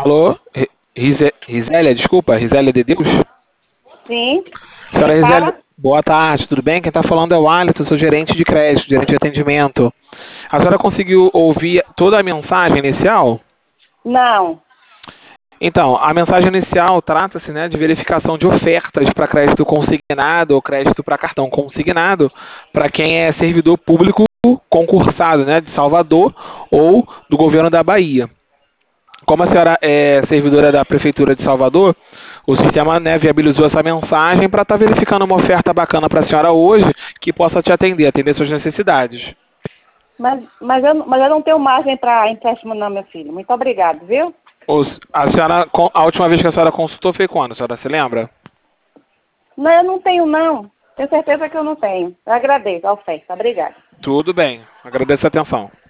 Alô? Risélia, desculpa, Risélia de Deus? Sim. Senhora Quem Risélia, fala? boa tarde, tudo bem? Quem está falando é o Alisson, sou gerente de crédito, gerente de atendimento. A senhora conseguiu ouvir toda a mensagem inicial? Não. Então, a mensagem inicial trata-se, né, de verificação de ofertas para crédito consignado ou crédito para cartão consignado para quem é servidor público concursado, né, de Salvador ou do governo da Bahia. Como a senhora é servidora da Prefeitura de Salvador, o sistema, né, viabilizou essa mensagem para estar verificando uma oferta bacana para a senhora hoje que possa te atender suas necessidades. Mas eu não tenho margem para empréstimo não, meu filho. Muito obrigado, viu? A última vez que a senhora consultou foi quando, a senhora se lembra? Não, eu não tenho não. Tenho certeza que eu não tenho. Eu agradeço a oferta. Obrigada. Tudo bem, agradeço a atenção.